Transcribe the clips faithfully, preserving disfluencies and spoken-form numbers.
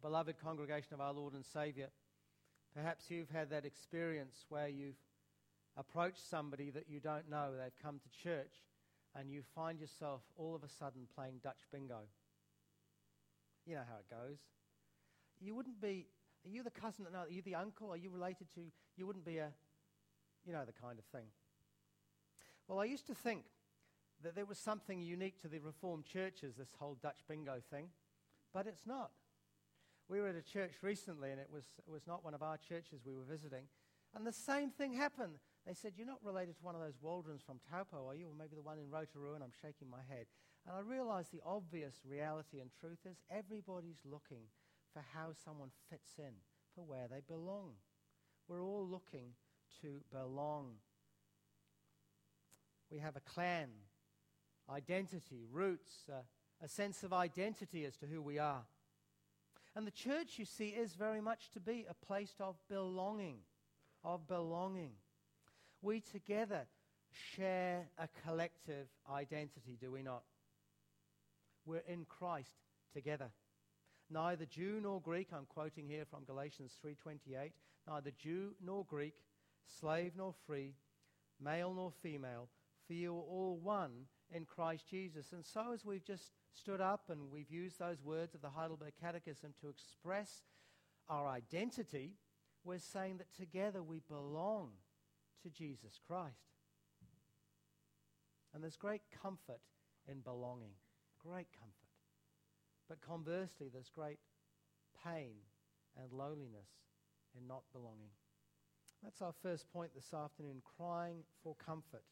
beloved congregation of our Lord and Saviour, perhaps you've had that experience where you've approached somebody that you don't know. They've come to church and you find yourself all of a sudden playing Dutch bingo. You know how it goes. You wouldn't be, are you the cousin? No, are you the uncle? Are you related to, you wouldn't be a, you know, the kind of thing. Well, I used to think that there was something unique to the Reformed churches, this whole Dutch bingo thing, but it's not. We were at a church recently, and it was it was not one of our churches we were visiting, and the same thing happened. They said, "You're not related to one of those Waldrons from Taupo, are you? Or maybe the one in Rotorua?" And I'm shaking my head. And I realized the obvious reality and truth is everybody's looking for how someone fits in, for where they belong. We're all looking to belong. We have a clan, identity, roots, uh, a sense of identity as to who we are. And the church, you see, is very much to be a place of belonging, of belonging. We together share a collective identity, do we not? We're in Christ together. Neither Jew nor Greek, I'm quoting here from Galatians three twenty-eight, neither Jew nor Greek, slave nor free, male nor female, for you are all one in Christ Jesus. And so as we've just stood up and we've used those words of the Heidelberg Catechism to express our identity, we're saying that together we belong to Jesus Christ. And there's great comfort in belonging, great comfort. But conversely, there's great pain and loneliness in not belonging. That's our first point this afternoon, crying for comfort.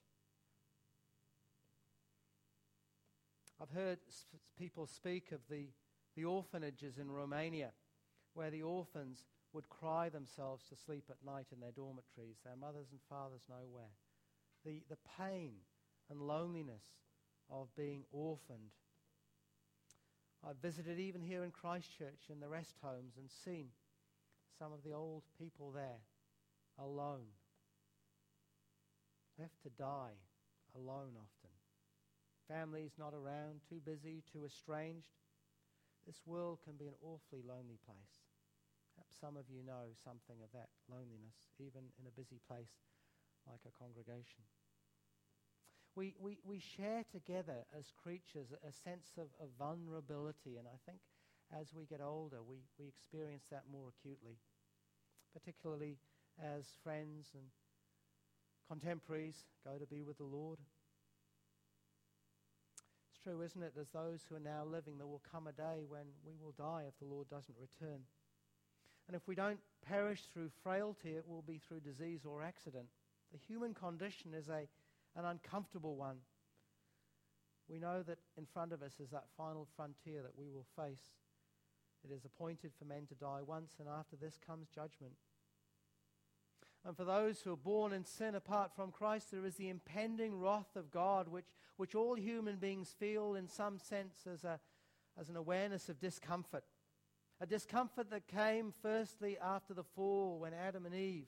I've heard sp- people speak of the, the orphanages in Romania, where the orphans would cry themselves to sleep at night in their dormitories, their mothers and fathers nowhere. The, the pain and loneliness of being orphaned. I've visited even here in Christchurch in the rest homes and seen some of the old people there alone, left to die alone often. Families not around, too busy, too estranged. This world can be an awfully lonely place. Perhaps some of you know something of that loneliness, even in a busy place like a congregation. We, we, we share together as creatures a sense of, of vulnerability, and I think as we get older, we, we experience that more acutely, particularly as friends and contemporaries go to be with the Lord. It's true, isn't it? As those who are now living, there will come a day when we will die if the Lord doesn't return. And if we don't perish through frailty, it will be through disease or accident. The human condition is a an uncomfortable one. We know that in front of us is that final frontier that we will face. It is appointed for men to die once, and after this comes judgment. And for those who are born in sin apart from Christ, there is the impending wrath of God, which, which all human beings feel in some sense as, a, as an awareness of discomfort. A discomfort that came firstly after the fall, when Adam and Eve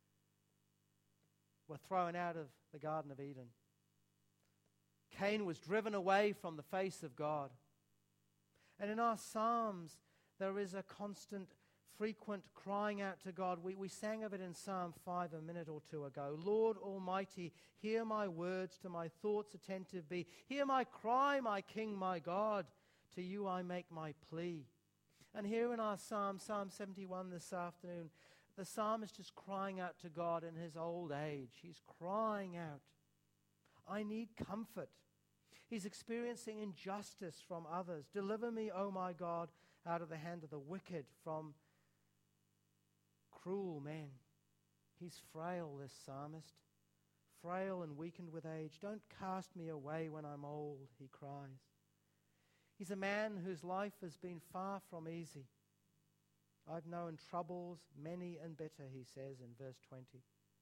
were thrown out of the Garden of Eden. Cain was driven away from the face of God. And in our Psalms, there is a constant, frequent crying out to God. We, we sang of it in Psalm five a minute or two ago. Lord Almighty, hear my words, to my thoughts attentive be. Hear my cry, my King, my God. To you I make my plea. And here in our Psalm, Psalm seventy-one this afternoon, the psalmist is crying out to God in his old age. He's crying out, I need comfort. He's experiencing injustice from others. Deliver me, O my God, out of the hand of the wicked, from cruel men. He's frail, this psalmist, frail and weakened with age. Don't cast me away when I'm old, he cries. He's a man whose life has been far from easy. I've known troubles many and bitter, he says in verse twenty.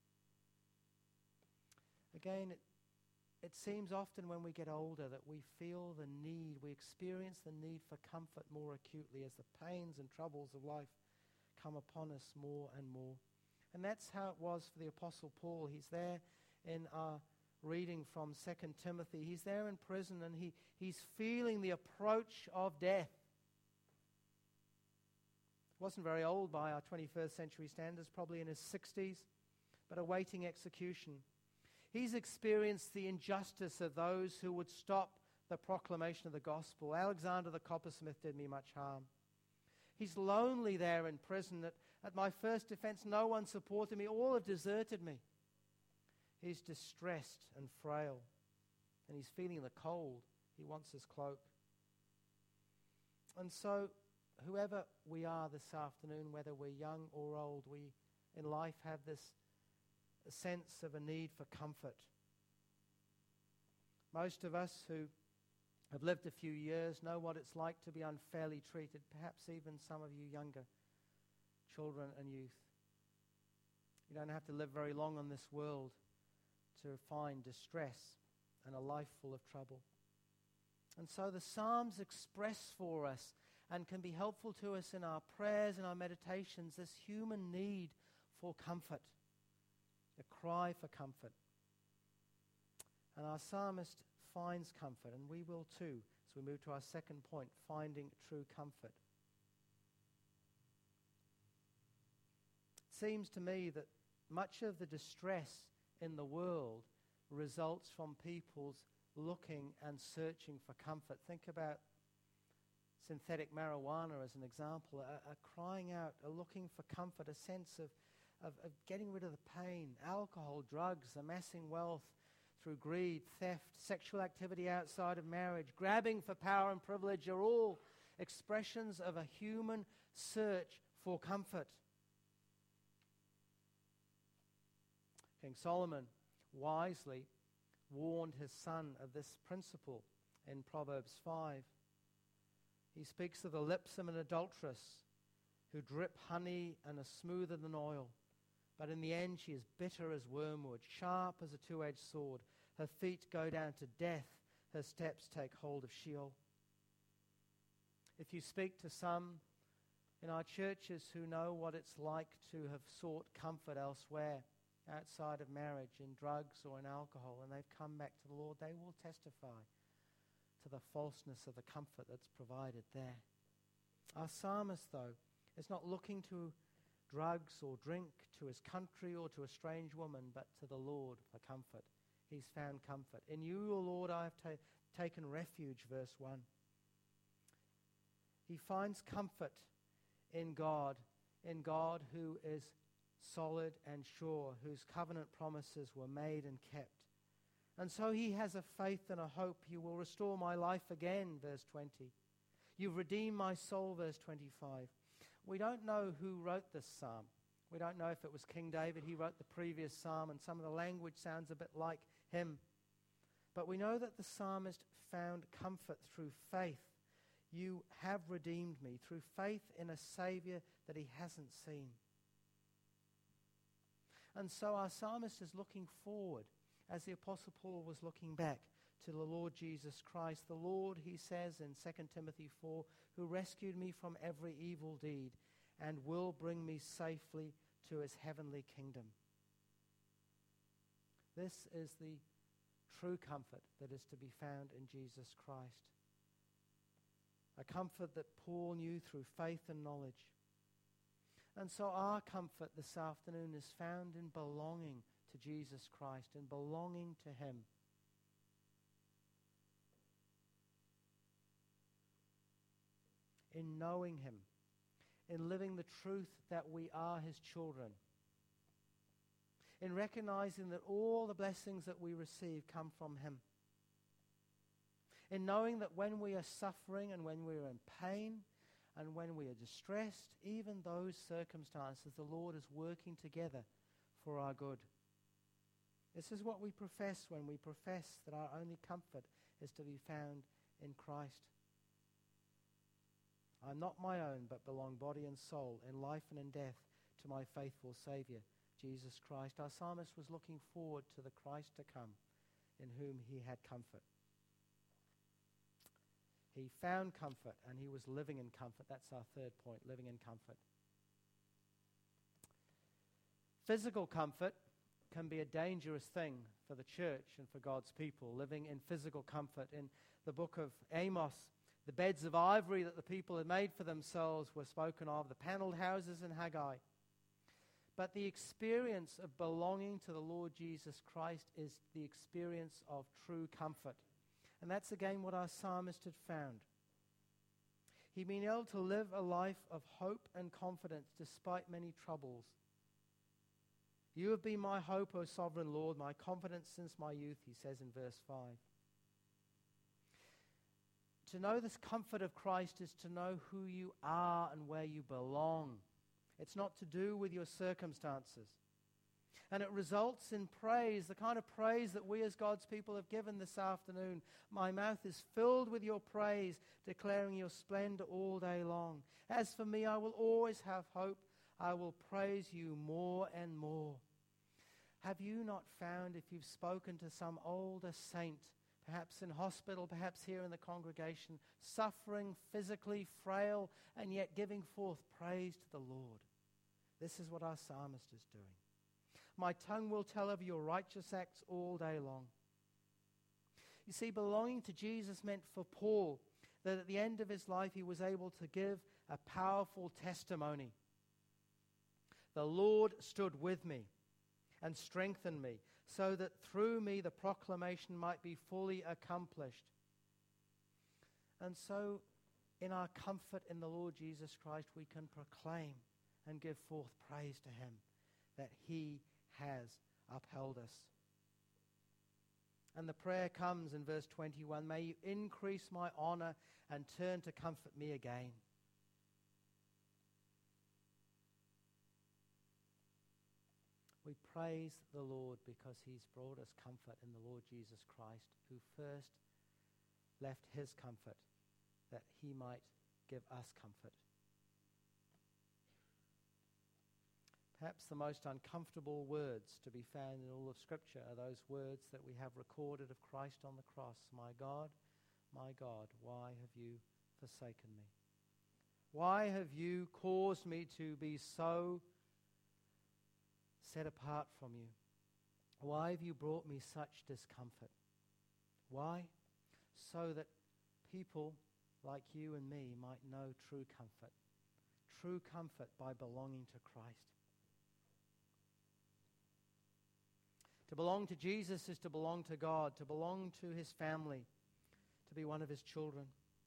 Again, it, it seems often when we get older that we feel the need, we experience the need for comfort more acutely as the pains and troubles of life come upon us more and more. And that's how it was for the Apostle Paul. He's there in our reading from Second Timothy. He's there in prison and he, he's feeling the approach of death. Wasn't very old by our twenty-first century standards, probably in his sixties, but awaiting execution. He's experienced the injustice of those who would stop the proclamation of the gospel. Alexander the coppersmith did me much harm. He's lonely there in prison. At, at my first defense, no one supported me. All have deserted me. He's distressed and frail, and he's feeling the cold. He wants his cloak. And so, whoever we are this afternoon, whether we're young or old, we in life have this sense of a need for comfort. Most of us who have lived a few years know what it's like to be unfairly treated, perhaps even some of you younger children and youth. You don't have to live very long on this world to find distress and a life full of trouble. And so the Psalms express for us and can be helpful to us in our prayers and our meditations this human need for comfort, a cry for comfort. And our psalmist finds comfort, and we will too, as we move to our second point, finding true comfort. It seems to me that much of the distress in the world results from people's looking and searching for comfort. Think about synthetic marijuana as an example, a, a crying out, a looking for comfort, a sense of, of, of getting rid of the pain. Alcohol, drugs, amassing wealth through greed, theft, sexual activity outside of marriage, grabbing for power and privilege are all expressions of a human search for comfort. King Solomon wisely warned his son of this principle in Proverbs five. He speaks of the lips of an adulteress who drip honey and are smoother than oil, but in the end she is bitter as wormwood, sharp as a two-edged sword. Her feet go down to death, her steps take hold of Sheol. If you speak to some in our churches who know what it's like to have sought comfort elsewhere, outside of marriage, in drugs or in alcohol, and they've come back to the Lord, they will testify to the falseness of the comfort that's provided there. Our psalmist, though, is not looking to drugs or drink, to his country or to a strange woman, but to the Lord for comfort. He's found comfort. In you, O Lord, I have ta- taken refuge, verse one. He finds comfort in God, in God who is solid and sure, whose covenant promises were made and kept. And so he has a faith and a hope. You will restore my life again, verse twenty. You've redeemed my soul, verse twenty-five. We don't know who wrote this psalm. We don't know if it was King David. He wrote the previous psalm, and some of the language sounds a bit like him. But we know that the psalmist found comfort through faith. You have redeemed me, through faith in a Savior that he hasn't seen. And so our psalmist is looking forward, as the Apostle Paul was looking back, to the Lord Jesus Christ. The Lord, he says in Second Timothy four, who rescued me from every evil deed and will bring me safely to his heavenly kingdom. This is the true comfort that is to be found in Jesus Christ. A comfort that Paul knew through faith and knowledge. And so our comfort this afternoon is found in belonging to Jesus Christ, in belonging to him. In knowing him, in living the truth that we are his children, in recognizing that all the blessings that we receive come from him, in knowing that when we are suffering and when we are in pain and when we are distressed, even those circumstances, the Lord is working together for our good. This is what we profess when we profess that our only comfort is to be found in Christ. I'm not my own, but belong body and soul, in life and in death, to my faithful Savior, Jesus Christ. Our psalmist was looking forward to the Christ to come, in whom he had comfort. He found comfort, and he was living in comfort. That's our third point, living in comfort. Physical comfort can be a dangerous thing for the church and for God's people, living in physical comfort. In the book of Amos, The beds of ivory that the people had made for themselves were spoken of, the paneled houses in Haggai. But the experience of belonging to the Lord Jesus Christ is the experience of true comfort. And that's again what our psalmist had found. He'd been able to live a life of hope and confidence despite many troubles. You have been my hope, O sovereign Lord, my confidence since my youth, he says in verse five. To know this comfort of Christ is to know who you are and where you belong. It's not to do with your circumstances. And it results in praise, the kind of praise that we as God's people have given this afternoon. My mouth is filled with your praise, declaring your splendor all day long. As for me, I will always have hope. I will praise you more and more. Have you not found, if you've spoken to some older saint, perhaps in hospital, perhaps here in the congregation, suffering, physically frail, and yet giving forth praise to the Lord? This is what our psalmist is doing. My tongue will tell of your righteous acts all day long. You see, belonging to Jesus meant for Paul that at the end of his life he was able to give a powerful testimony. The Lord stood with me and strengthened me, so that through me the proclamation might be fully accomplished. And so, in our comfort in the Lord Jesus Christ, we can proclaim and give forth praise to him that he has upheld us. And the prayer comes in verse twenty-one, may you increase my honor and turn to comfort me again. We praise the Lord because he's brought us comfort in the Lord Jesus Christ, who first left his comfort that he might give us comfort. Perhaps the most uncomfortable words to be found in all of Scripture are those words that we have recorded of Christ on the cross. My God, my God, why have you forsaken me? Why have you caused me to be so set apart from you? Why have you brought me such discomfort? Why? So that people like you and me might know true comfort. True comfort by belonging to Christ. To belong to Jesus is to belong to God, to belong to his family, to be one of his children.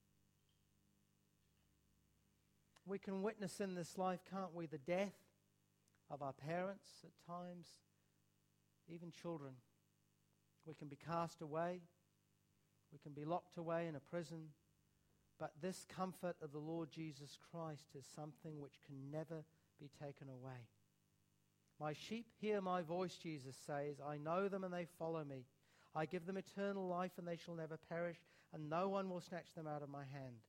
We can witness in this life, can't we, the death of our parents at times, even children. We can be cast away. We can be locked away in a prison. But this comfort of the Lord Jesus Christ is something which can never be taken away. My sheep hear my voice, Jesus says. I know them and they follow me. I give them eternal life and they shall never perish, and no one will snatch them out of my hand.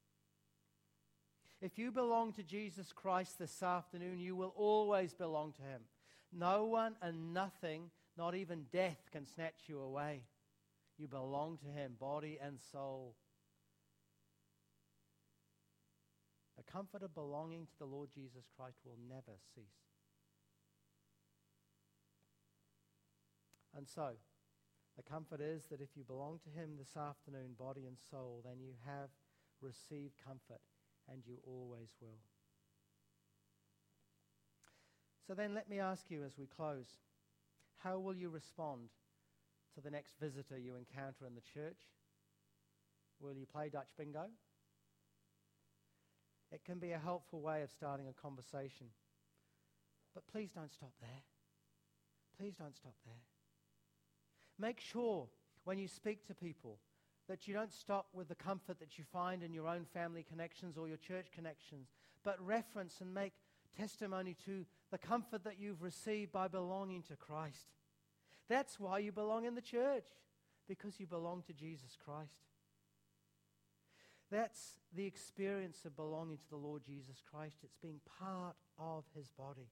If you belong to Jesus Christ this afternoon, you will always belong to him. No one and nothing, not even death, can snatch you away. You belong to him, body and soul. The comfort of belonging to the Lord Jesus Christ will never cease. And so, the comfort is that if you belong to him this afternoon, body and soul, then you have received comfort, and you always will. So then let me ask you as we close, how will you respond to the next visitor you encounter in the church? Will you play Dutch bingo? It can be a helpful way of starting a conversation. But please don't stop there. Please don't stop there. Make sure when you speak to people that you don't stop with the comfort that you find in your own family connections or your church connections, but reference and make testimony to the comfort that you've received by belonging to Christ. That's why you belong in the church, because you belong to Jesus Christ. That's the experience of belonging to the Lord Jesus Christ. It's being part of his body.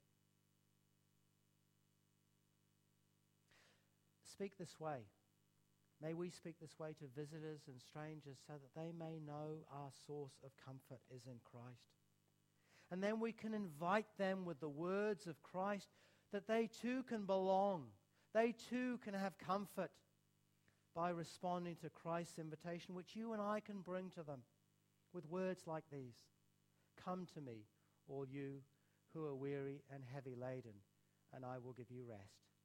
Speak this way. May we speak this way to visitors and strangers so that they may know our source of comfort is in Christ. And then we can invite them with the words of Christ that they too can belong. They too can have comfort by responding to Christ's invitation, which you and I can bring to them. with words like these. Come to me, all you who are weary and heavy laden, and I will give you rest.